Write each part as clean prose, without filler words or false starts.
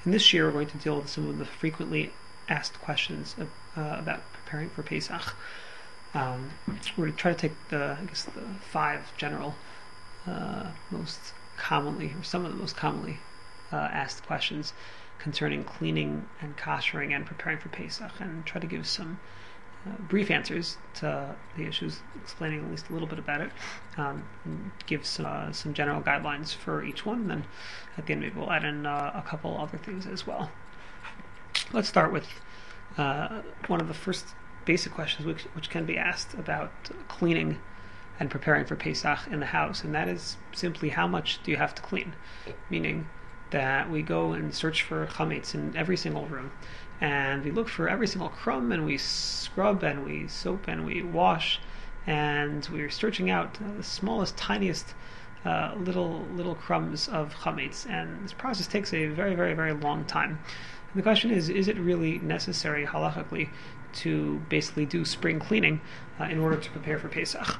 In this year, we're going to deal with some of the frequently asked questions about preparing for Pesach. We're going to try to take the 5 general, most commonly, or some of the most commonly asked questions concerning cleaning and koshering and preparing for Pesach, and try to give some brief answers to the issues, explaining at least a little bit about it, give some general guidelines for each one, and then at the end maybe we'll add in a couple other things as well. Let's start with one of the first basic questions which can be asked about cleaning and preparing for Pesach in the house, and that is simply, how much do you have to clean? Meaning that we go and search for chametz in every single room, and we look for every single crumb, and we scrub and we soap and we wash, and we're searching out the smallest, tiniest little crumbs of chametz, and this process takes a very, very, very long time. And the question is it really necessary halachically to basically do spring cleaning in order to prepare for Pesach?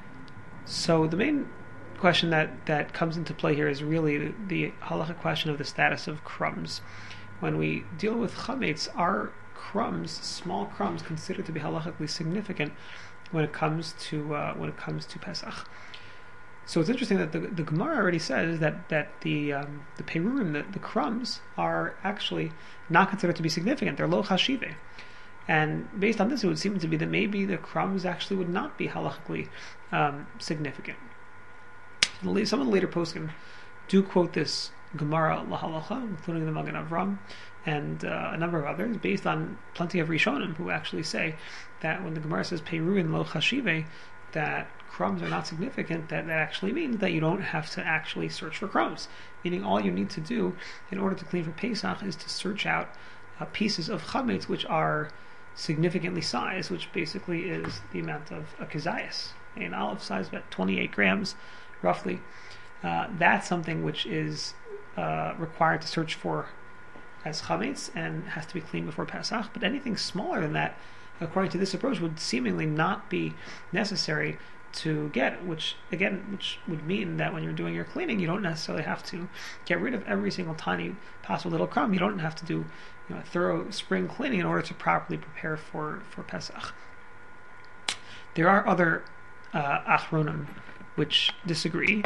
So the main question that comes into play here is really the halachic question of the status of crumbs. When we deal with chametz, are crumbs, small crumbs, considered to be halachically significant when it comes to Pesach? So it's interesting that the Gemara already says that the perurim, the crumbs, are actually not considered to be significant. They're lo chashive. And based on this, it would seem to be that maybe the crumbs actually would not be halachically significant. Some of the later poskim do quote this Gemara lahalacha, including the Magen Avram and a number of others, based on plenty of Rishonim who actually say that when the Gemara says perurim lo chashive, that crumbs are not significant, that actually means that you don't have to actually search for crumbs. Meaning all you need to do in order to clean for Pesach is to search out pieces of chametz which are significantly sized, which basically is the amount of a kizayas, an olive size, about 28 grams roughly. That's something which is required to search for as chametz and has to be cleaned before Pesach. But anything smaller than that, according to this approach, would seemingly not be necessary to get, which would mean that when you're doing your cleaning, you don't necessarily have to get rid of every single tiny possible little crumb. You don't have to do a thorough spring cleaning in order to properly prepare for Pesach. There are other achronim which disagree,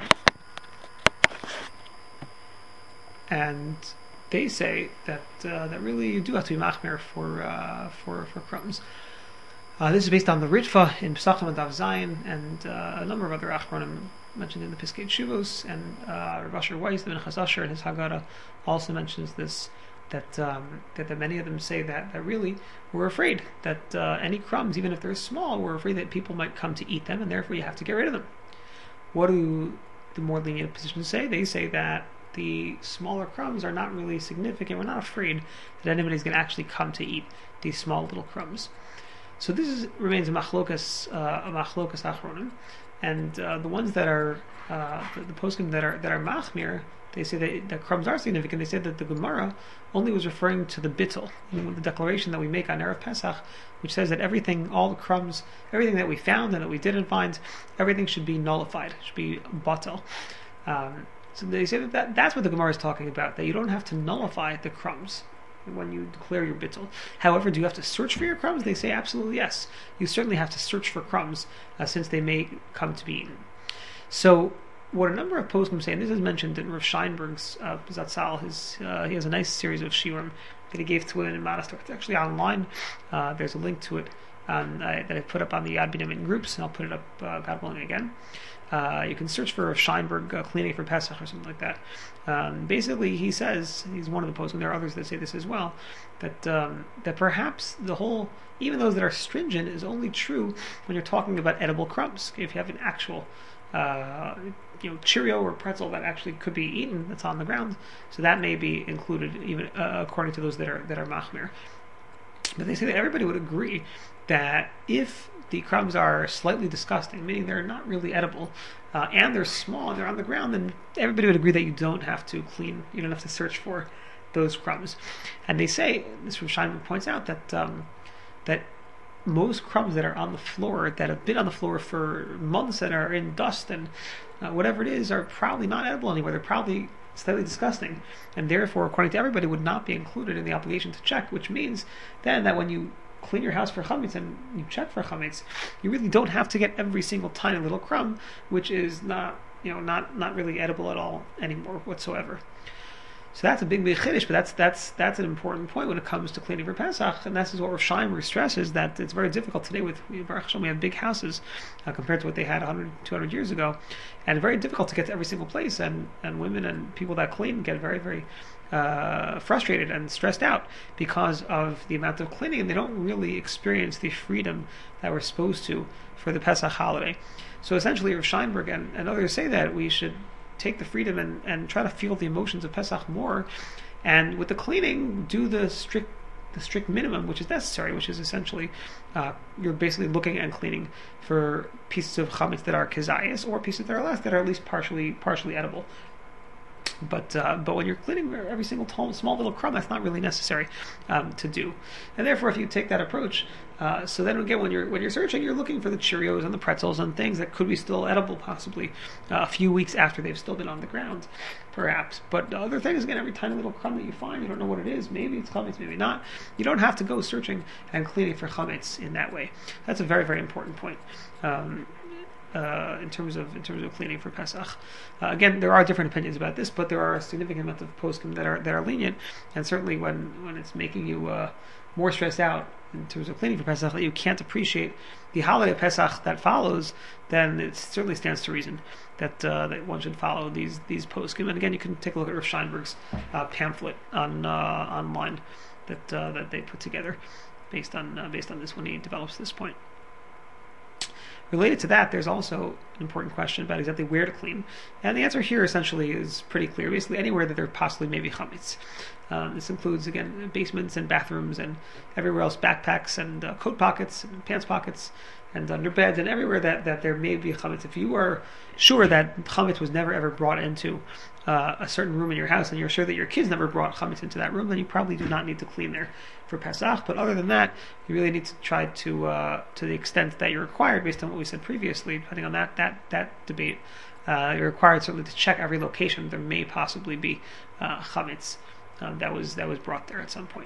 and they say that really you do have to be machmer for crumbs. This is based on the Ritva in Pesachim and Daf Zayin, and a number of other achronim mentioned in the Piskei Teshuvos, and Rav Asher Weiss, the Minchas Asher, in his Haggadah also mentions this, that many of them say that really we're afraid that any crumbs, even if they're small, we're afraid that people might come to eat them, and therefore you have to get rid of them. What do the more lenient positions say? They say that the smaller crumbs are not really significant. We're not afraid that anybody's going to actually come to eat these small little crumbs. So this remains a machlokas achronim, and the ones that are the poskim that are machmir, they say that crumbs are significant. They say that the Gemara only was referring to the bittul, the declaration that we make on Erev Pesach, which says that everything, all the crumbs, everything that we found and that we didn't find, everything should be nullified, should be batel. So they say that's what the Gemara is talking about, that you don't have to nullify the crumbs when you declare your bittul. However, do you have to search for your crumbs? They say absolutely yes. You certainly have to search for crumbs since they may come to be eaten. So what a number of poskim say, and this is mentioned in Rav Scheinberg's Zatzal, he has a nice series of shiurim that he gave to it in Manastar. It's actually online. There's a link to it that I put up on the Yad Binyamin groups, and I'll put it up, God willing, again. You can search for Rav Scheinberg cleaning for Pesach or something like that. Basically, he says, he's one of the poskim, there are others that say this as well, that perhaps the whole, even those that are stringent, is only true when you're talking about edible crumbs. If you have an actual Cheerio or pretzel that actually could be eaten, that's on the ground, so that may be included, even according to those that are machmir. But they say that everybody would agree that if the crumbs are slightly disgusting, meaning they're not really edible, and they're small and they're on the ground, then everybody would agree that you don't have to clean, you don't have to search for those crumbs. And they say, this Rav Scheinberg points out, that most crumbs that are on the floor, that have been on the floor for months and are in dust and whatever it is, are probably not edible anymore. They're probably slightly disgusting, and therefore, according to everybody, would not be included in the obligation to check. Which means then that when you clean your house for chametz and you check for chametz, you really don't have to get every single tiny little crumb, which is not really edible at all anymore whatsoever. So that's a big chiddush, but that's an important point when it comes to cleaning for Pesach, and this is what Rav Scheinberg stresses, that it's very difficult today with Baruch Hashem, we have big houses compared to what they had 100, 200 years ago, and very difficult to get to every single place, and women and people that clean get very, very frustrated and stressed out because of the amount of cleaning, and they don't really experience the freedom that we're supposed to for the Pesach holiday. So essentially, Rav Scheinberg and others say that we should take the freedom and try to feel the emotions of Pesach more, and with the cleaning, do the strict minimum which is necessary, which is essentially you're basically looking and cleaning for pieces of chametz that are kezayis, or pieces that are less, that are at least partially edible. But when you're cleaning every single small little crumb, that's not really necessary to do. And therefore, if you take that approach, so then again, when you're searching, you're looking for the Cheerios and the pretzels and things that could be still edible, possibly a few weeks after they've still been on the ground, perhaps. But other things, again, every tiny little crumb that you find, you don't know what it is. Maybe it's chametz, maybe not. You don't have to go searching and cleaning for chametz in that way. That's a very, very important point. In terms of cleaning for Pesach, again, there are different opinions about this, but there are a significant amount of poskim that are lenient, and certainly when it's making you more stressed out in terms of cleaning for Pesach, that you can't appreciate the holiday of Pesach that follows, then it certainly stands to reason that one should follow these poskim. And again, you can take a look at Rav Scheinberg's pamphlet online that they put together based on this when he develops this point. Related to that, there's also an important question about exactly where to clean. And the answer here essentially is pretty clear. Basically, anywhere that there possibly may be chametz. This includes, again, basements and bathrooms and everywhere else, backpacks and coat pockets and pants pockets and under beds and everywhere that there may be chametz. If you are sure that chametz was never ever brought into a certain room in your house, and you're sure that your kids never brought chametz into that room, then you probably do not need to clean there for Pesach. But other than that, you really need to try to the extent that you're required, based on what we said previously, depending on that debate, you're required certainly to check every location. There may possibly be chametz that was brought there at some point.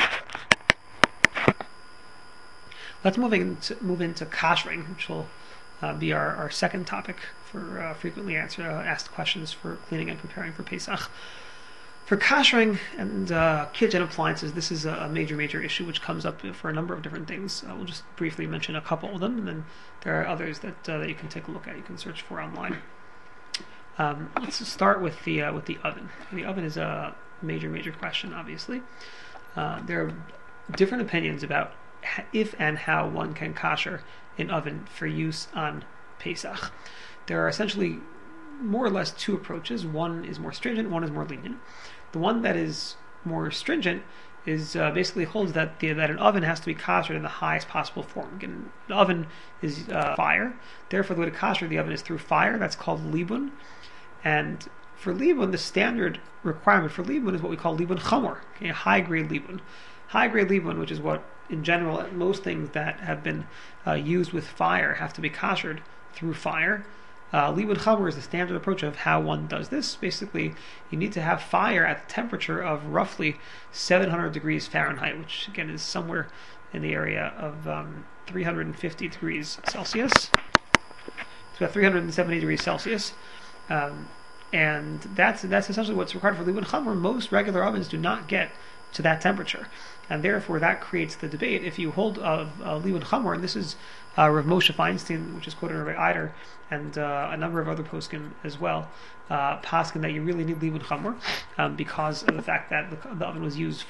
Let's move into kashering, which will be our second topic for frequently asked questions for cleaning and preparing for Pesach. For kashering and kitchen appliances, this is a major issue which comes up for a number of different things. We'll just briefly mention a couple of them, and then there are others that you can take a look at. You can search for online. Let's start with the oven. The oven is a major question, obviously. There are different opinions about if and how one can kasher an oven for use on Pesach. There are essentially more or less two approaches. One is more stringent, one is more lenient. The one that is more stringent is basically holds that an oven has to be kashered in the highest possible form. Again, an oven is fire. Therefore, the way to kasher the oven is through fire. That's called libun. And for libun, the standard requirement for libun is what we call libun chamor, okay, high-grade libun. High-grade libun, which is what, in general, most things that have been used with fire have to be kashered through fire. Libun chamor is the standard approach of how one does this. Basically, you need to have fire at the temperature of roughly 700 degrees Fahrenheit, which again is somewhere in the area of 350 degrees Celsius. It's about 370 degrees Celsius. And that's essentially what's required for libun chamor. Most regular ovens do not get to that temperature, and therefore that creates the debate. If you hold of libun chamor, and this is Rav Moshe Feinstein, which is quoted in Rabbi Eider, and a number of other poskim as well, poskim that you really need libun chamor because of the fact that the oven was used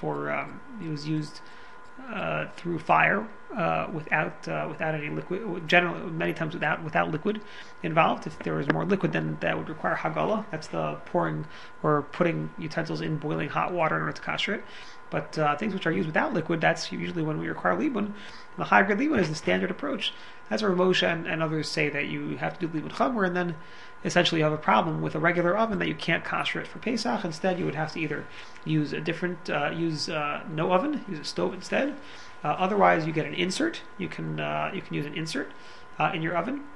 through fire without any liquid. Generally, many times without liquid involved. If there was more liquid, then that would require hagala. That's the pouring or putting utensils in boiling hot water in order to kasher it. But things which are used without liquid, that's usually when we require libun. The high-grade libun is the standard approach. That's where Moshe and others say that you have to do libun chamor, and then essentially you have a problem with a regular oven that you can't kasher it for Pesach. Instead, you would have to either use a different, no oven, use a stove instead. Otherwise, you get an insert. You can use an insert in your oven,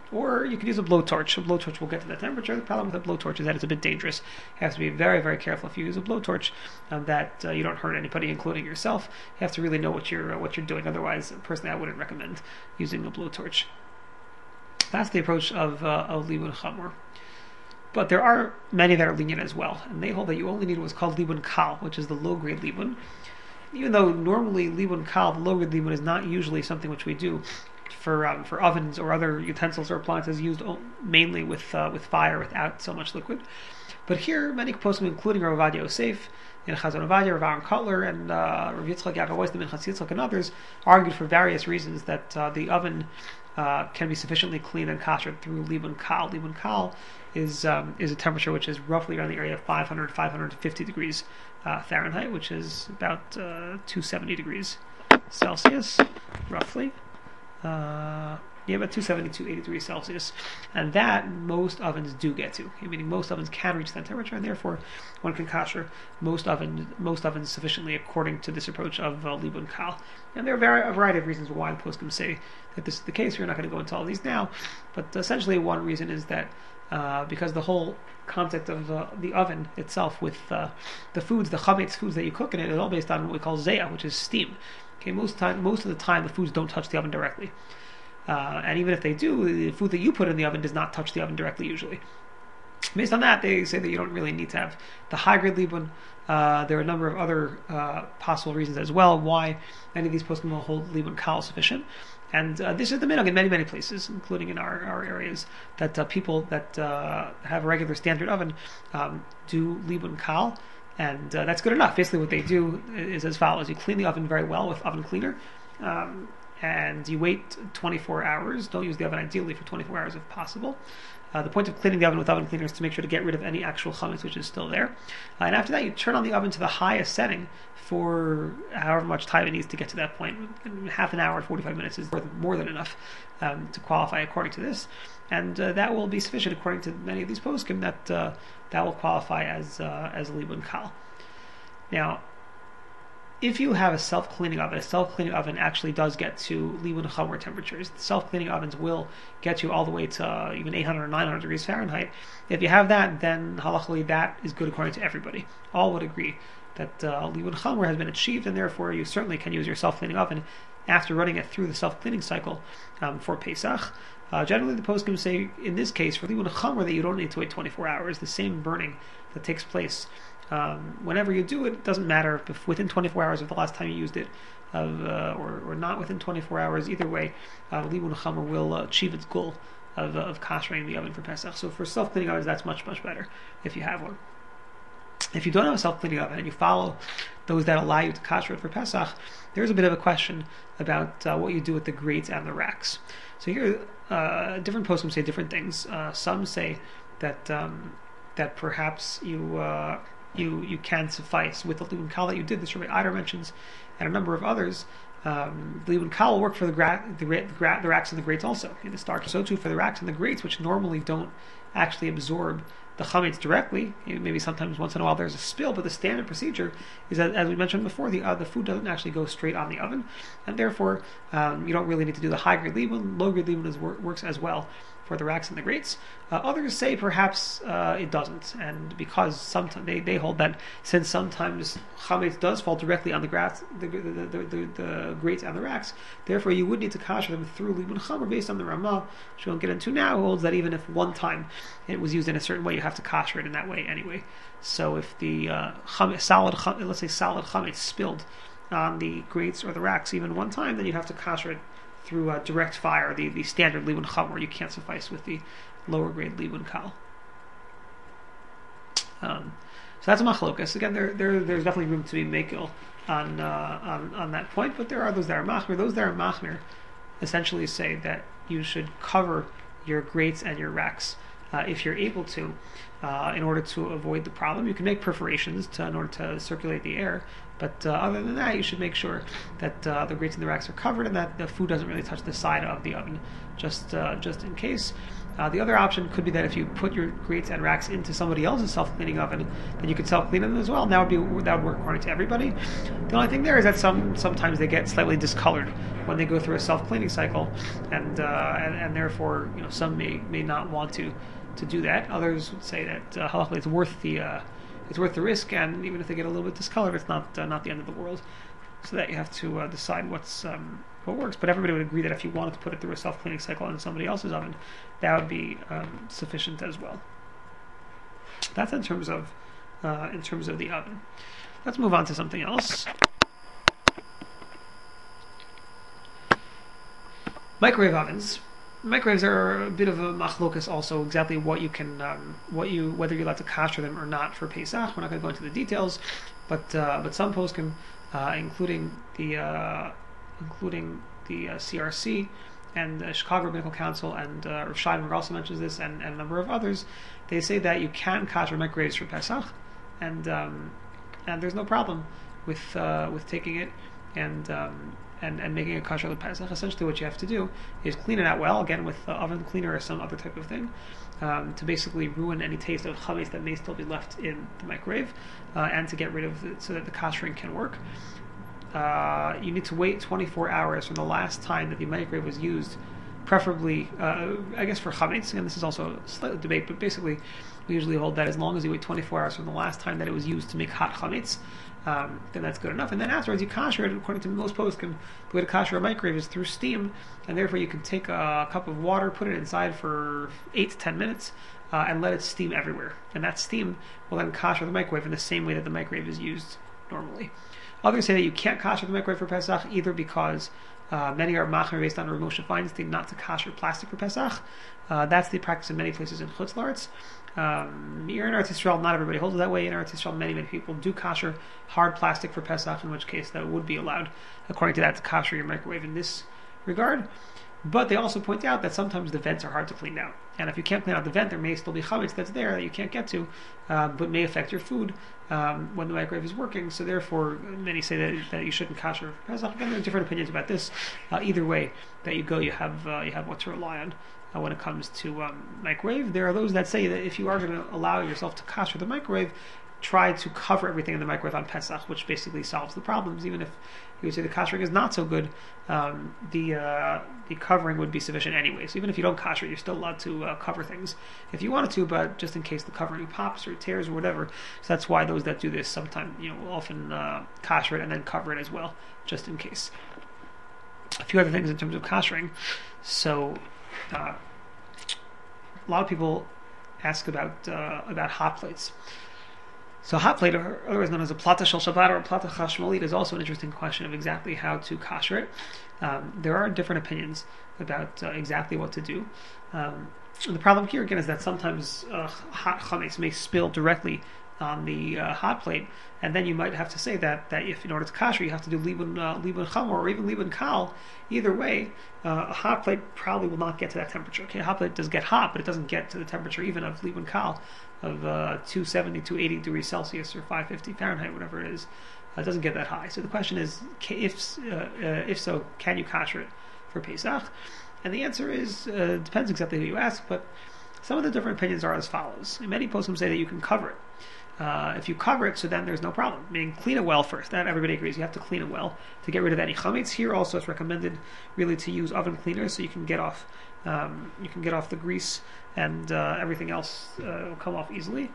Or you could use a blowtorch. A blowtorch will get to that temperature. The problem with a blowtorch is that it's a bit dangerous. You have to be very, very careful if you use a blowtorch that you don't hurt anybody, including yourself. You have to really know what you're doing. Otherwise, personally, I wouldn't recommend using a blowtorch. That's the approach of libun chamor. But there are many that are lenient as well, and they hold that you only need what's called libun kal, which is the low-grade libun. Even though normally libun kal, the low-grade libun, is not usually something which we do for ovens or other utensils or appliances used mainly with fire without so much liquid. But here, many poskim, including Rav Ovadia Yosef, and Chazon Ovadia, Rav Aaron Kotler, and Rav Yitzchak Yaakov Weiss, the Minchas Yitzchak, and others, argued for various reasons that the oven can be sufficiently clean and kosher through libun kal. Libun kal is a temperature which is roughly around the area of 550 degrees Fahrenheit, which is about 270 degrees Celsius, roughly. About 270 to 80 degrees Celsius, and that most ovens do get to. Meaning most ovens can reach that temperature, and therefore one can kosher most ovens sufficiently according to this approach of libun kal. And there are a variety of reasons why the poskim say that this is the case. We're not going to go into all these now, but essentially one reason is that because the whole concept of the oven itself with the foods, the chametz foods that you cook in it, is all based on what we call zeya, which is steam. Okay, most of the time the foods don't touch the oven directly. And even if they do, the food that you put in the oven does not touch the oven directly usually. Based on that, they say that you don't really need to have the high-grade libun. There are a number of other possible reasons as well why any of these poskim will hold libun kal sufficient. And this is the minhag in many, many places, including in our areas, that people that have a regular standard oven do libun kal. And that's good enough. Basically what they do is as follows. You clean the oven very well with oven cleaner, and you wait 24 hours. Don't use the oven ideally for 24 hours if possible. The point of cleaning the oven with oven cleaner is to make sure to get rid of any actual chametz which is still there. And after that, you turn on the oven to the highest setting for however much time it needs to get to that point. Half an hour, 45 minutes is more than enough to qualify according to this. And that will be sufficient according to many of these poskim that will qualify as libun kal. Now, if you have a self-cleaning oven actually does get to libun chamor temperatures. The self-cleaning ovens will get you all the way to even 800 or 900 degrees Fahrenheit. If you have that, then halachically that is good according to everybody. All would agree that libun chamor has been achieved, and therefore you certainly can use your self-cleaning oven after running it through the self-cleaning cycle for Pesach. Generally, the poskim say, in this case, for libun chamor, that you don't need to wait 24 hours. The same burning that takes place whenever you do it, it doesn't matter if within 24 hours of the last time you used it, or not within 24 hours. Either way, libun chamor will achieve its goal of koshering the oven for Pesach. So for self-cleaning ovens, that's much, much better if you have one. If you don't have a self-cleaning oven and you follow those that allow you to kosher it for Pesach, there's a bit of a question about what you do with the grates and the racks. So here, different poskim say different things. Some say that perhaps you can suffice with the libun kal that you did. This Rabbi Eider mentions, and a number of others. The libun kal will work for the racks and the grates also. In the stark, so too for the racks and the grates, which normally don't actually absorb the chametz directly. Maybe sometimes once in a while there's a spill, but the standard procedure is that, as we mentioned before, the food doesn't actually go straight on the oven, and therefore you don't really need to do the high-grade libun. Low-grade libun works as well for the racks and the grates. Others say perhaps it doesn't, and because sometimes they hold that since sometimes chametz does fall directly on the grates and the racks, therefore you would need to kosher them through libun chamor based on the Ramah, which we won't get into now, who holds that even if one time it was used in a certain way, you have to kosher it in that way anyway. So if the solid chametz spilled on the grates or the racks even one time, then you have to kosher it through direct fire, the standard libun chamor. You can't suffice with the lower grade libun kal. So that's a machlokas. Again, there's definitely room to be mekil on that point, but there are those that are machmir. Those that are machmir essentially say that you should cover your grates and your racks if you're able to, in order to avoid the problem. You can make perforations in order to circulate the air, but other than that, you should make sure that the grates and the racks are covered and that the food doesn't really touch the side of the oven, just in case. The other option could be that if you put your grates and racks into somebody else's self-cleaning oven, then you could self-clean them as well. And that would work according to everybody. The only thing there is that sometimes they get slightly discolored when they go through a self-cleaning cycle, and therefore some may not want to do that. Others would say that halachically it's worth the risk, and even if they get a little bit discolored, it's not the end of the world. So that you have to decide what works. But everybody would agree that if you wanted to put it through a self-cleaning cycle in somebody else's oven, that would be sufficient as well. That's in terms of the oven. Let's move on to something else. Microwave ovens. Microwaves are a bit of a machlokas also, exactly what you can, whether you're allowed to kasher them or not for Pesach. We're not going to go into the details, but some poskim, including the CRC and the Chicago Rabbinical Council, and Rav Scheinberg also mentions this, and a number of others, they say that you can kasher microwaves for Pesach, and there's no problem with taking it and making a kasher with Pesach. Essentially, what you have to do is clean it out well, again with oven cleaner or some other type of thing, to basically ruin any taste of chametz that may still be left in the microwave, and to get rid of it so that the kashering can work. You need to wait 24 hours from the last time that the microwave was used, preferably, I guess for chametz, and this is also a slight debate, but basically we usually hold that as long as you wait 24 hours from the last time that it was used to make hot chametz, then that's good enough. And then afterwards you kasher it. According to most poskim, the way to kasher a microwave is through steam, and therefore you can take a cup of water, put it inside for 8 to 10 minutes, and let it steam everywhere. And that steam will then kasher the microwave in the same way that the microwave is used normally. Others say that you can't kasher the microwave for Pesach, either because many are machmer based on Rav Moshe Feinstein not to kasher plastic for Pesach. That's the practice in many places in Chutz La'aretz. Here in Eretz Yisrael, not everybody holds it that way. In Eretz Yisrael, many people do kasher hard plastic for Pesach, in which case that would be allowed, according to that, to kasher your microwave in this regard. But they also point out that sometimes the vents are hard to clean out, and if you can't clean out the vent, there may still be chametz that's there that you can't get to, but may affect your food when the microwave is working. So therefore, many say that you shouldn't kasher for Pesach. Again, there are different opinions about this. Either way that you go, you have what to rely on when it comes to microwave. There are those that say that if you are going to allow yourself to kasher the microwave, try to cover everything in the microwave on Pesach, which basically solves the problems. Even if you would say the kashering is not so good, the covering would be sufficient anyway. So even if you don't kasher, you're still allowed to cover things if you wanted to, but just in case the covering pops or tears or whatever. So that's why those that do this sometimes, will often kasher it and then cover it as well, just in case. A few other things in terms of kashering. So a lot of people ask about hot plates. So hot plate, or otherwise known as a plata shel Shabbat or a plata chashmalit, is also an interesting question of exactly how to kasher it. There are different opinions about exactly what to do. The problem here again is that sometimes hot chametz may spill directly on the hot plate, and then you might have to say that if in order to kasher you have to do libun chamor or even libun kal. Either way, a hot plate probably will not get to that temperature. Okay, a hot plate does get hot, but it doesn't get to the temperature even of libun kal of 270, 280 degrees Celsius or 550 Fahrenheit, whatever it is. It doesn't get that high. So the question is, if so, can you kasher it for Pesach? And the answer is, depends exactly who you ask, but some of the different opinions are as follows. Many poskim say that you can cover it. If you cover it, so then there's no problem. Meaning, clean it well first. That everybody agrees. You have to clean it well to get rid of any chametz. Here also, it's recommended really to use oven cleaners so you can get off the grease and everything else will come off easily.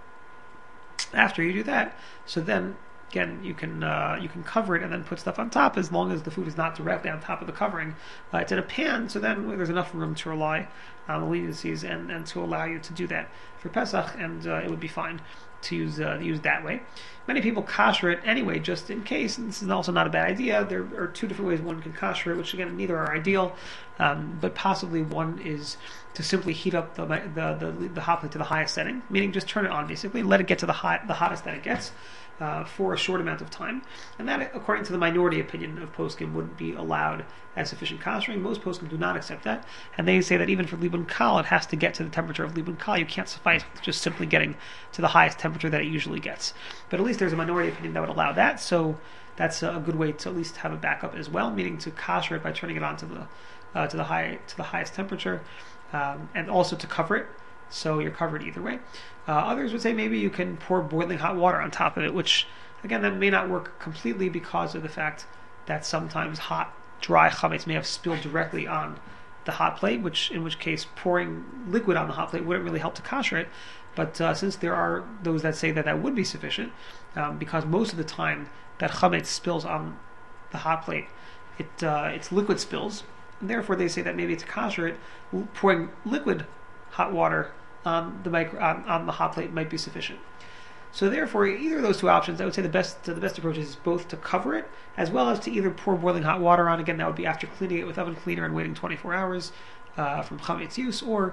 After you do that, so then again you can cover it and then put stuff on top as long as the food is not directly on top of the covering. It's in a pan, so then there's enough room to rely on the leniencies and to allow you to do that for Pesach, and it would be fine to use that way. Many people kasher it anyway, just in case, and this is also not a bad idea. There are two different ways one can kasher it, which again neither are ideal, but possibly one is to simply heat up the hot plate to the highest setting, meaning just turn it on basically, let it get to the hottest that it gets for a short amount of time, and that, according to the minority opinion of poskim, wouldn't be allowed as sufficient kashering. Most poskim do not accept that, and they say that even for libun kal, it has to get to the temperature of libun kal. You can't suffice with just simply getting to the highest temperature that it usually gets. But at least there's a minority opinion that would allow that, so that's a good way to at least have a backup as well, meaning to kasher it by turning it on to the highest temperature. and also to cover it, so you're covered either way. Others would say maybe you can pour boiling hot water on top of it, which again that may not work completely because of the fact that sometimes hot, dry chametz may have spilled directly on the hot plate, in which case pouring liquid on the hot plate wouldn't really help to kasher it. But since there are those that say that that would be sufficient, because most of the time that chametz spills on the hot plate, it's liquid spills, and therefore they say that maybe to kasher it, pouring liquid hot water on the hot plate might be sufficient. So therefore, either of those two options, I would say the best approach is both to cover it as well as to either pour boiling hot water on. Again, that would be after cleaning it with oven cleaner and waiting 24 hours from chametz use, or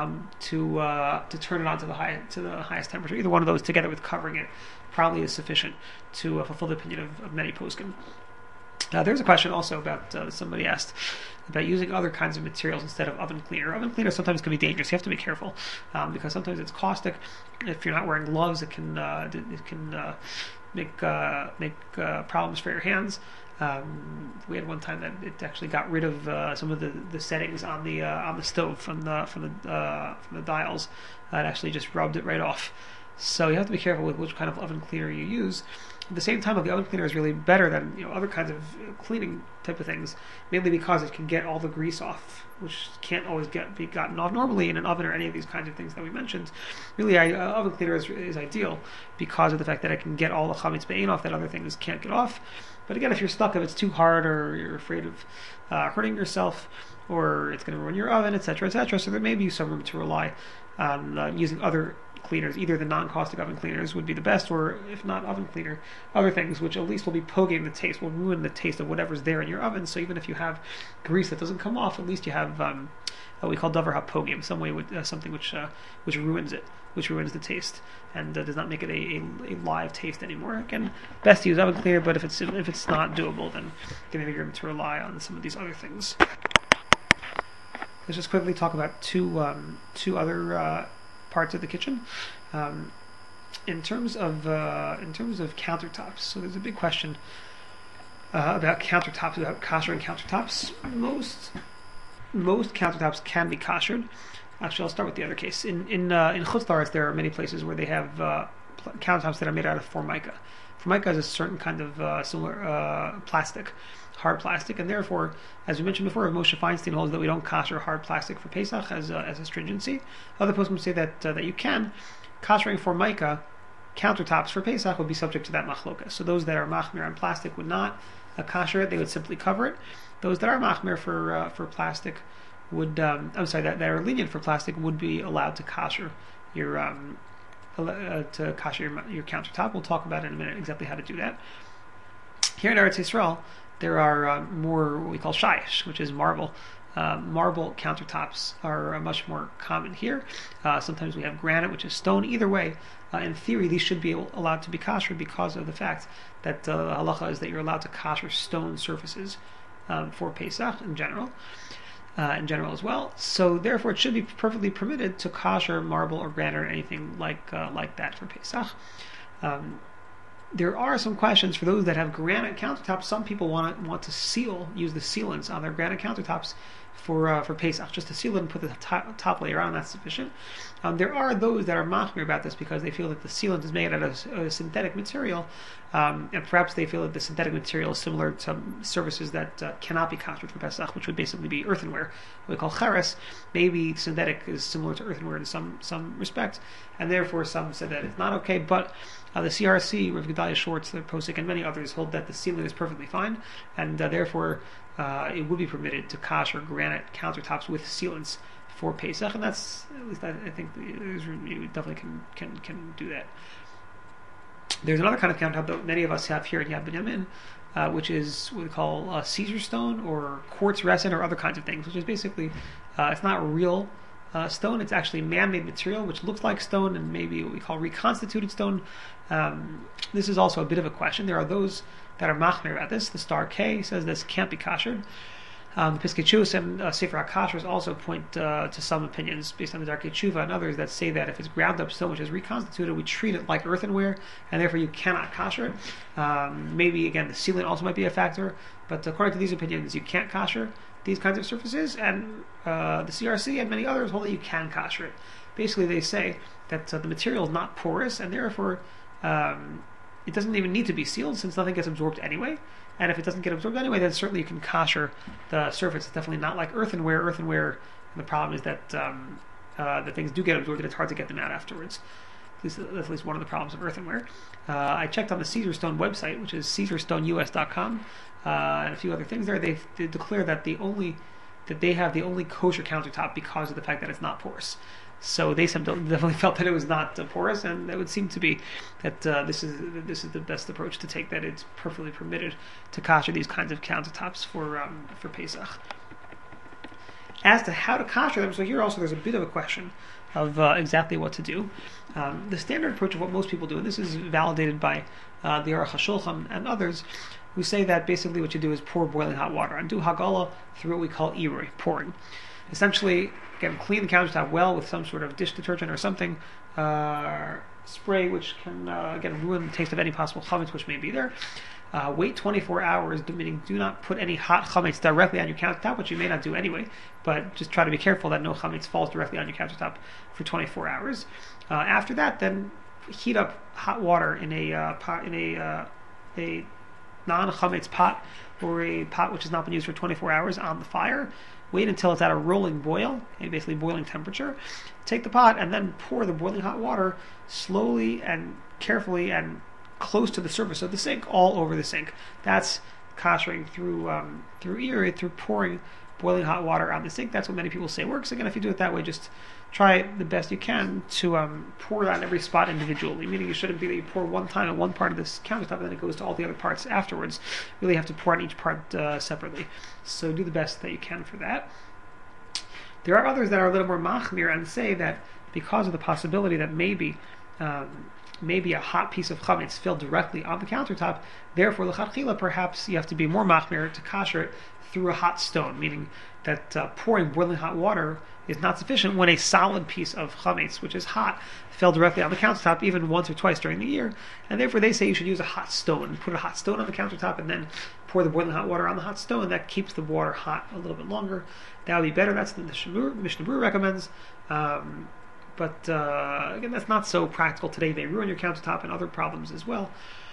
to turn it on to the highest temperature. Either one of those together with covering it probably is sufficient to fulfill the opinion of many poskim. There's a question also about somebody asked about using other kinds of materials instead of oven cleaner. Oven cleaner sometimes can be dangerous. You have to be careful because sometimes it's caustic. If you're not wearing gloves, it can make problems for your hands. We had one time that it actually got rid of some of the settings on the stove from the dials. It actually just rubbed it right off. So you have to be careful with which kind of oven cleaner you use. At the same time, the oven cleaner is really better than other kinds of cleaning type of things, mainly because it can get all the grease off, which can't always be gotten off normally in an oven or any of these kinds of things that we mentioned. Really, oven cleaner is ideal because of the fact that it can get all the chametz bein off that other things can't get off. But again, if you're stuck, if it's too hard, or you're afraid of hurting yourself, or it's going to ruin your oven, etc., etc., so there may be some room to rely on using other cleaners. Either the non-caustic oven cleaners would be the best, or if not oven cleaner, other things which at least will be poking the taste, will ruin the taste of whatever's there in your oven. So even if you have grease that doesn't come off, at least you have what we call davar hapogim, something which ruins it, which ruins the taste and does not make it a live taste anymore. Again, best to use oven cleaner, but if it's not doable, then there may be room to rely on some of these other things. Let's just quickly talk about two other parts of the kitchen. In terms of countertops, so there's a big question about countertops, about koshering countertops. Most countertops can be koshered. Actually, I'll start with the other case. In Chutz La'aretz, there are many places where they have countertops that are made out of formica. Formica is a certain kind of similar plastic, hard plastic, and therefore, as we mentioned before, Moshe Feinstein holds that we don't kosher hard plastic for Pesach as a stringency. Other poskim say that you can. Koshering formica countertops for Pesach would be subject to that machloka. So those that are machmir on plastic would not kosher it; they would simply cover it. Those that are machmir for plastic would, that are lenient for plastic would be allowed to kosher your countertop. We'll talk about in a minute exactly how to do that. Here in Eretz Yisrael, there are more what we call shayish, which is marble. Marble countertops are much more common here. Sometimes we have granite, which is stone. Either way, in theory, these should be allowed to be kosher because of the fact that halacha is that you're allowed to kosher stone surfaces for Pesach in general as well. So therefore, it should be perfectly permitted to kosher marble or granite or anything like that for Pesach. There are some questions for those that have granite countertops. Some people want to use the sealants on their granite countertops for Pesach, just to seal it and put the top layer on. That's sufficient. There are those that are machmir about this because they feel that the sealant is made out of a synthetic material, and perhaps they feel that the synthetic material is similar to surfaces that cannot be kosher for Pesach, which would basically be earthenware, what we call cheres. Maybe synthetic is similar to earthenware in some respect, and therefore some said that it's not okay. But the CRC, Rav Gedalia Schwartz, the Posek, and many others hold that the sealant is perfectly fine, and therefore it would be permitted to kosher granite countertops with sealants for Pesach, and that's, at least I think you definitely can do that. There's another kind of countertop that many of us have here at Yad Binyamin, which is what we call Caesar stone or quartz resin or other kinds of things, which is basically it's not real stone. It's actually man-made material which looks like stone and maybe what we call reconstituted stone. This is also a bit of a question. There are those that are machmir about this. The Star K says this can't be koshered. Piskei Teshuvos and Sefer HaKosher also point to some opinions based on the Darkei Tshuva and others that say that if it's ground up stone which is reconstituted, we treat it like earthenware, and therefore you cannot kosher it. Maybe again the sealant also might be a factor, but according to these opinions, you can't kosher these kinds of surfaces, and the CRC and many others hold that you can kosher it. Basically, they say that the material is not porous, and therefore it doesn't even need to be sealed since nothing gets absorbed anyway. And if it doesn't get absorbed anyway, then certainly you can kosher the surface. It's definitely not like earthenware. Earthenware, the problem is that the things do get absorbed and it's hard to get them out afterwards. That's at least one of the problems of earthenware. I checked on the Caesarstone website, which is CaesarstoneUS.com, and a few other things there. They declare that they have the only kosher countertop because of the fact that it's not porous. So they definitely felt that it was not porous, and it would seem to be that this is the best approach to take. That it's perfectly permitted to kosher these kinds of countertops for Pesach. As to how to kosher them, so here also there's a bit of a question of exactly what to do. The standard approach of what most people do, and this is validated by the Aruch HaShulchan and others, who say that basically what you do is pour boiling hot water and do hagala through what we call irui, pouring. Essentially, again, clean the countertop well with some sort of dish detergent or something, spray which can again ruin the taste of any possible chametz which may be there. Wait 24 hours, meaning do not put any hot chametz directly on your countertop, which you may not do anyway, but just try to be careful that no chametz falls directly on your countertop for 24 hours. After that, then heat up hot water in a non-chametz pot, or a pot which has not been used for 24 hours on the fire. Wait until it's at a rolling boil, basically boiling temperature. Take the pot and then pour the boiling hot water slowly and carefully and close to the surface of the sink, all over the sink. That's koshering through irui, through pouring boiling hot water on the sink. That's what many people say works. Again, if you do it that way, just try the best you can to pour it on every spot individually, meaning it shouldn't be that you pour one time on one part of this countertop and then it goes to all the other parts afterwards. You really have to pour on each part separately. So do the best that you can for that. There are others that are a little more machmir and say that because of the possibility that maybe a hot piece of chametz filled directly on the countertop, therefore l'chadchila perhaps you have to be more machmir to kosher it through a hot stone, meaning that pouring boiling hot water is not sufficient when a solid piece of chametz, which is hot, fell directly on the countertop even once or twice during the year, and therefore they say you should use a hot stone. Put a hot stone on the countertop and then pour the boiling hot water on the hot stone. That keeps the water hot a little bit longer. That would be better. That's what the Mishnah Berurah recommends. But again, that's not so practical today. They ruin your countertop and other problems as well.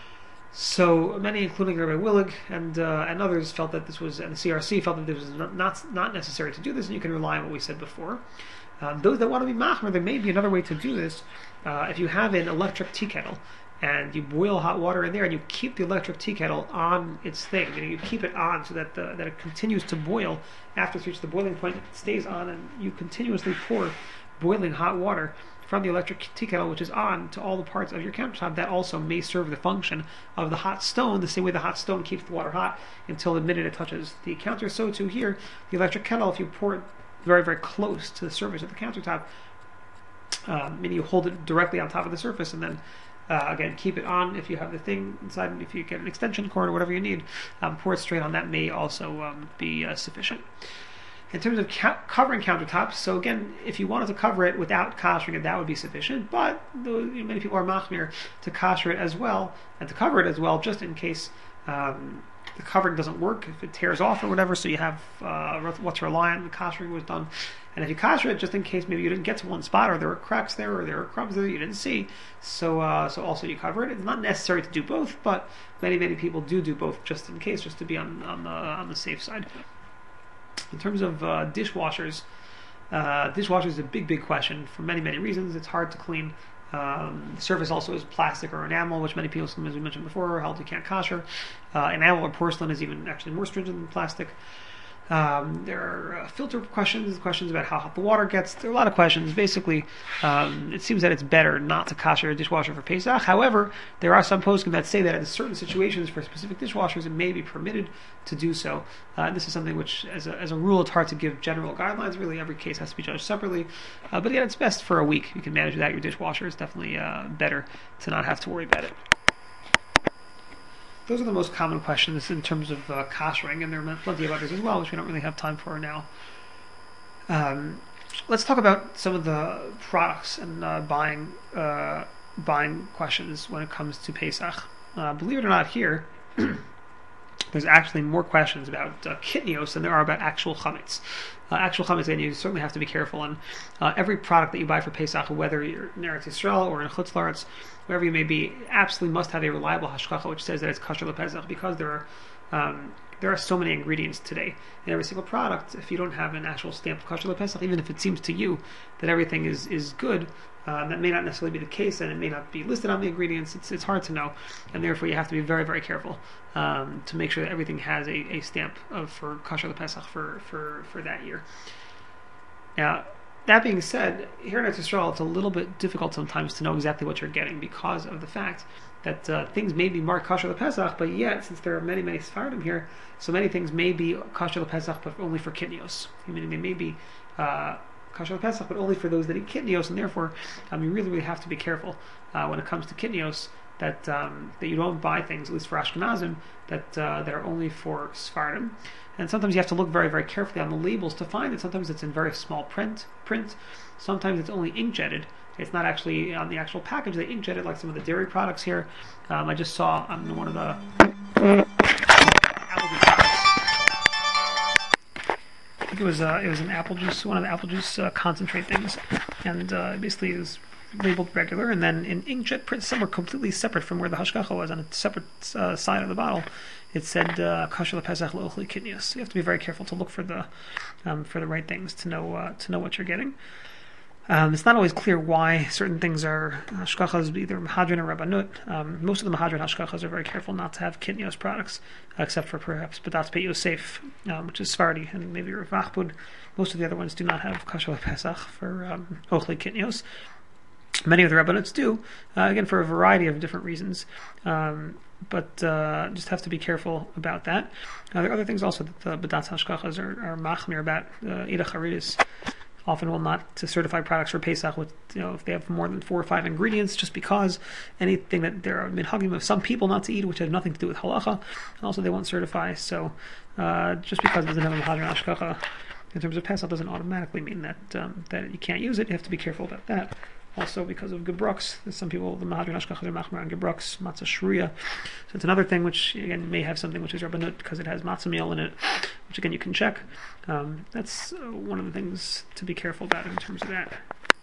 So many, including Rabbi Willig and others, felt that this was, and the CRC felt that this was not necessary to do this, and you can rely on what we said before. Those that want to be machmer, there may be another way to do this. If you have an electric tea kettle and you boil hot water in there and you keep the electric tea kettle on its thing, meaning you keep it on so that that it continues to boil after it's reached the boiling point, it stays on, and you continuously pour boiling hot water from the electric tea kettle, which is on, to all the parts of your countertop. That also may serve the function of the hot stone, the same way the hot stone keeps the water hot until the minute it touches the counter. So too here, the electric kettle, if you pour it very, very close to the surface of the countertop, meaning you hold it directly on top of the surface, and then again, keep it on if you have the thing inside, and if you get an extension cord or whatever you need, pour it straight on. That may also be sufficient. In terms of covering countertops, so again, if you wanted to cover it without koshering it, that would be sufficient, but many people are machmir to kosher it as well, and to cover it as well, just in case the covering doesn't work, if it tears off or whatever, so you have what to rely on. The koshering was done. And if you kosher it, just in case maybe you didn't get to one spot, or there were cracks there, or there were crumbs there that you didn't see, so also you cover it. It's not necessary to do both, but many people do both just in case, just to be on the safe side. In terms of dishwashers, dishwashers is a big question for many reasons. It's hard to clean. The surface also is plastic or enamel, which many people, as we mentioned before, held you can't kosher. Enamel or porcelain is even actually more stringent than plastic. There are filter questions about how hot the water gets. There are a lot of questions. Basically, it seems that it's better not to kosher a dishwasher for Pesach. However, there are some poskim that say that in certain situations for specific dishwashers, it may be permitted to do so. This is something which, as a rule, it's hard to give general guidelines. Really, every case has to be judged separately. But again, it's best for a week. You can manage without your dishwasher. It's definitely better to not have to worry about it. Those are the most common questions in terms of koshering, and there are plenty of others as well, which we don't really have time for now. Let's talk about some of the products and buying questions when it comes to Pesach. Believe it or not, here there's actually more questions about kitnios than there are about actual chametz. Actual chametz, and you certainly have to be careful. And every product that you buy for Pesach, whether you're in Eretz Yisrael or in Chutz La'aretz, wherever you may be, absolutely must have a reliable hashkacha which says that it's kosher lePesach, because there are so many ingredients today in every single product. If you don't have an actual stamp of kosher lePesach, even if it seems to you that everything is good, that may not necessarily be the case, and it may not be listed on the ingredients. It's hard to know, and therefore you have to be very, very careful to make sure that everything has a stamp for kosher lePesach for that year. Now, that being said, here in Eretz Yisrael, it's a little bit difficult sometimes to know exactly what you're getting, because of the fact that things may be marked kosher lePesach, but yet, since there are many, many Sephardim here, so many things may be kosher lePesach, but only for kitnios. Meaning they may be kosher lePesach, but only for those that eat kitnios, and therefore you really, really have to be careful when it comes to kitnios that you don't buy things, at least for Ashkenazim, that are only for Sephardim. And sometimes you have to look very, very carefully on the labels to find it. Sometimes it's in very small print. Sometimes it's only inkjetted. It's not actually on the actual package. They inkjet it, like some of the dairy products here. I just saw on one of the apple juice products. I think it was an apple juice, one of the apple juice concentrate things, and basically it was labeled regular, and then in inkjet print somewhere completely separate from where the hashkacha was, on a separate side of the bottle, it said kosher lePesach le'ochli kitnios. So you have to be very careful to look for the right things to know what you're getting. It's not always clear why certain things are hashkachas, either Mahadran or Rabbanut. Most of the Mahadran hashkachas are very careful not to have kitnios products, except for perhaps Badatz Beit Yosef, which is Sephardi, and maybe Rav Achbud. Most of the other ones do not have kosher lePesach for ochli kitnios. Many of the Rabbanuts do, again for a variety of different reasons. But just have to be careful about that. There are other things also that the Badatz hashkachas are machmir about. Ida Charidis often will not to certify products for Pesach with, if they have more than 4 or 5 ingredients, just because anything that there are minhagim of some people not to eat, which have nothing to do with halacha, also they won't certify. So just because it doesn't have a Mahadran hashkacha in terms of Pesach doesn't automatically mean that that you can't use it. You have to be careful about that. Also, because of gebruks, some people, the Mahadran hashkacha are machmir on gebruks, matzah shruya. So it's another thing which, again, may have something which is rabbanut because it has matzah meal in it, which, again, you can check. That's one of the things to be careful about in terms of that.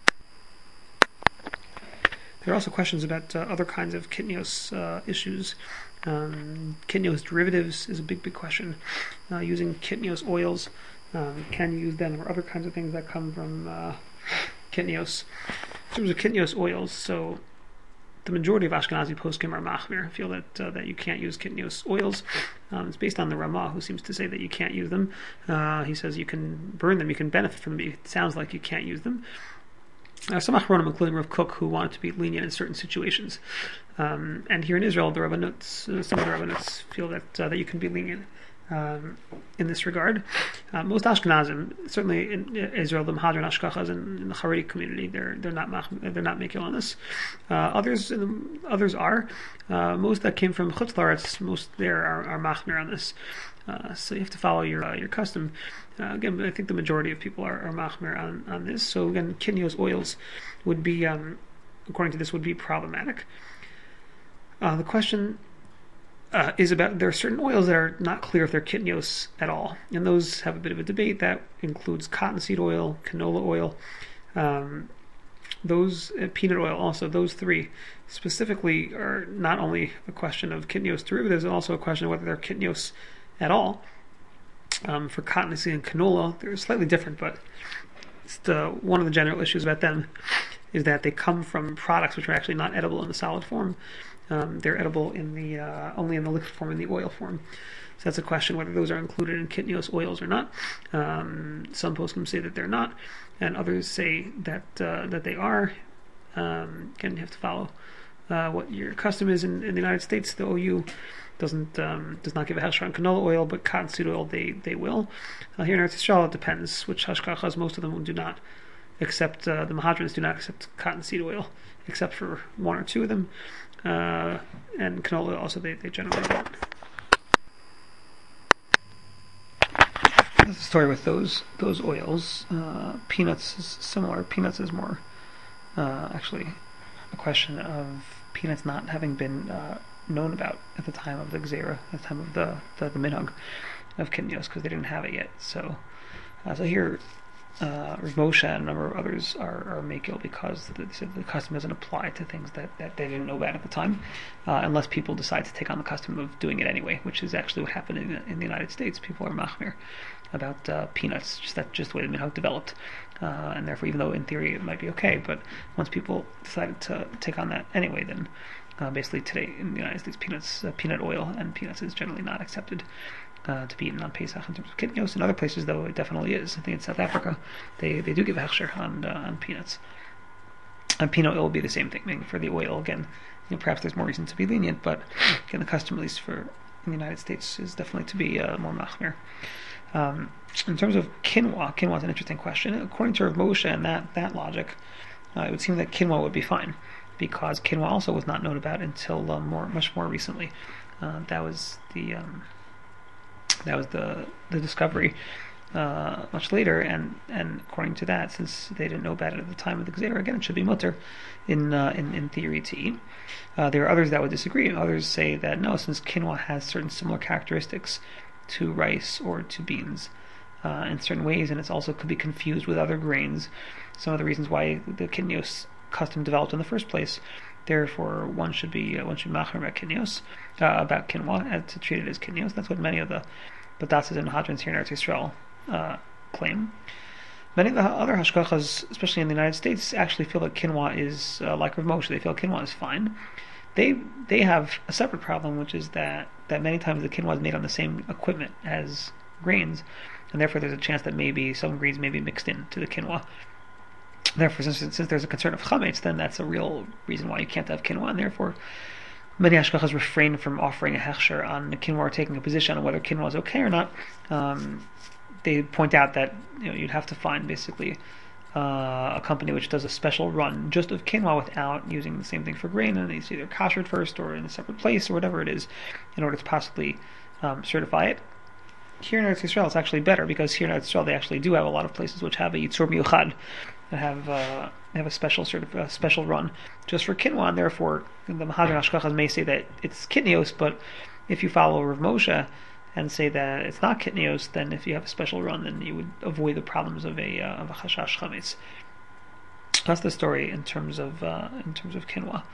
There are also questions about other kinds of kitnios issues. Kitnios derivatives is a big, big question. Using kitnios oils, can you use them, or other kinds of things that come from kitnios. In terms of kitnios oils, so the majority of Ashkenazi poskim are machmir, feel that you can't use kitnios oils. It's based on the Ramah, who seems to say that you can't use them. He says you can burn them, you can benefit from them, but it sounds like you can't use them. Some Achronim, including Rav Kook, who wanted to be lenient in certain situations. And here in Israel, the Rabbanuts, some of the Rabbanuts feel that you can be lenient in this regard. Most Ashkenazim, certainly in Israel, the Mahadran hashkachas in the Haredi community, they're not makil on this. Others are. Most that came from Chutz La'aretz, most there are machmir on this. So you have to follow your custom. Again, I think the majority of people are machmir on this. So again, kitnios oils would be, according to this, would be problematic. The question is about, there are certain oils that are not clear if they're kitnios at all, and those have a bit of a debate. That includes cottonseed oil, canola oil, those peanut oil also. Those three specifically are not only a question of kitnios derivatives, but also a question of whether they're kitnios at all. For cottonseed and canola, they're slightly different, but it's one of the general issues about them is that they come from products which are actually not edible in the solid form. They're edible in the only in the liquid form, in the oil form. So that's a question whether those are included in kitnios oils or not. Some poskim say that they're not, and others say that they are. Again, you have to follow what your custom is in the United States. The OU does not give a hashkacha on canola oil, but cottonseed oil they will. Here in Eretz Yisrael, it depends which hashkachas. Most of them do not accept. The Mahadrins do not accept cottonseed oil, except for 1 or 2 of them. And canola also they generally don't. That's the story with those oils. Peanuts is similar. Peanuts is more actually a question of peanuts not having been known about at the time of the Gzera, at the time of the minhag of Kitnios, because they didn't have it yet. So here, Rav Moshe and a number of others are makil because they said the custom doesn't apply to things that they didn't know about at the time, unless people decide to take on the custom of doing it anyway, which is actually what happened in the United States. People are machmir about peanuts. That's just the way the minhag developed, and therefore, even though in theory it might be okay, but once people decided to take on that anyway, then basically today in the United States, peanut oil and peanuts is generally not accepted to be eaten on Pesach in terms of kitnios. In other places, though, it definitely is. I think in South Africa, they do give hechsher on peanuts. And peanut oil will be the same thing. Meaning for the oil, again, perhaps there's more reason to be lenient, but again, the custom, at least in the United States, is definitely to be more machmir. In terms of quinoa is an interesting question. According to Rav Moshe and that logic, it would seem that quinoa would be fine, because quinoa also was not known about until much more recently. That was the discovery much later, and according to that, since they didn't know about it at the time of the Gzera, again, it should be mutter in theory to eat. There are others that would disagree. Others say that no, since quinoa has certain similar characteristics to rice or to beans in certain ways, and it also could be confused with other grains. Some of the reasons why the kitnios custom developed in the first place. Therefore, one should machmer about kitnios, about quinoa, and to treat it as kitnios. That's what many of the badatzes and hadrins here in Eretz Yisrael claim. Many of the other hashgachas, especially in the United States, actually feel that quinoa is like Rav Moshe. They feel quinoa is fine. They have a separate problem, which is that many times the quinoa is made on the same equipment as grains, and therefore there's a chance that maybe some grains may be mixed into the quinoa. Therefore, since there's a concern of chametz, then that's a real reason why you can't have quinoa, and therefore many hashgachas refrain from offering a hechsher on the quinoa or taking a position on whether quinoa is okay or not. They point out that you'd have to find basically a company which does a special run just of quinoa without using the same thing for grain, and it's either kashered first or in a separate place or whatever it is, in order to possibly certify it. Here in Eretz Yisrael, it's actually better, because here in Eretz Yisrael they actually do have a lot of places which have a yitzur miyuchad, that have a special run just for quinoa, and therefore the Mahadran Hashgachas may say that it's kitnios, but if you follow Rav Moshe and say that it's not kitnios, then if you have a special run, then you would avoid the problems of a chashash chametz. That's the story in terms of quinoa.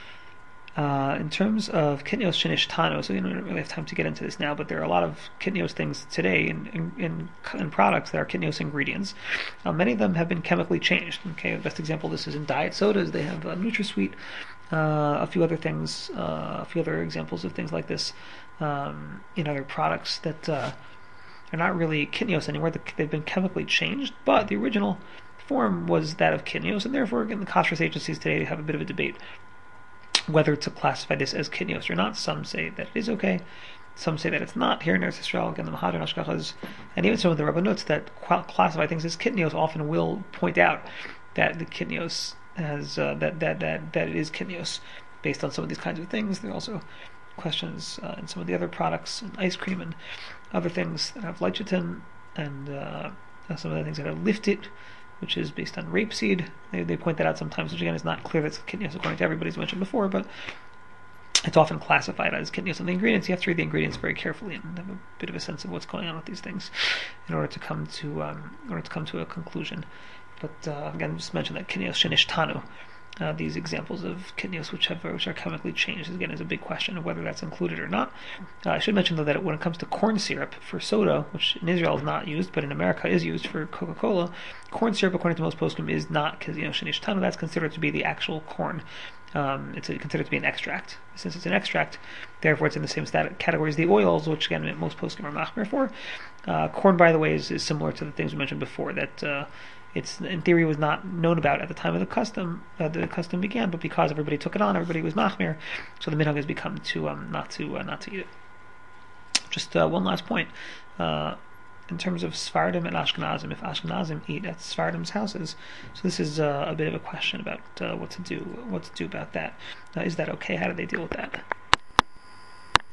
In terms of kitnios shenishtano, so we don't really have time to get into this now, but there are a lot of kitnios things today in products that are kitnios ingredients. Many of them have been chemically changed. Okay, the best example of this is in diet sodas. They have NutraSweet, a few other things, a few other examples of things like this in other products that are not really kitnios anymore. They've been chemically changed, but the original form was that of kitnios, and therefore, again, the kashrus agencies today have a bit of a debate whether to classify this as kitnios or not. Some say that it is okay, some say that it's not. Here in Eretz Yisrael, again, the Mahadran Hashgachas, and even some of the Rabbanuts that classify things as kitnios often will point out that the kitnios has that it is kitnios based on some of these kinds of things. There are also questions in some of the other products, in ice cream and other things that have lecithin, and some of the things that have lifted, which is based on rapeseed. They point that out sometimes, which again is not clear that's kitnios according to everybody, as mentioned before, but it's often classified as kitnios. And the ingredients, you have to read the ingredients very carefully and have a bit of a sense of what's going on with these things in order to come to a conclusion. But again, just mention that kitnios shenishtanu, these examples of kitnios which are chemically changed, again, is a big question of whether that's included or not. I should mention, though, that when it comes to corn syrup for soda, which in Israel is not used, but in America is used for Coca-Cola, corn syrup, according to most poskim, is not, because shenishtanu, that's considered to be the actual corn. It's considered to be an extract. Since it's an extract, therefore it's in the same category as the oils, which again most poskim are machmer for. Corn, by the way, is similar to the things we mentioned before, that it's in theory was not known about at the time of the custom began, but because everybody took it on, everybody was machmir, so the minhag has become to not to eat it. Just one last point. In terms of Sfardim and Ashkenazim, if Ashkenazim eat at Sfardim's houses, so this is a bit of a question about what to do about that. Is that okay? How do they deal with that?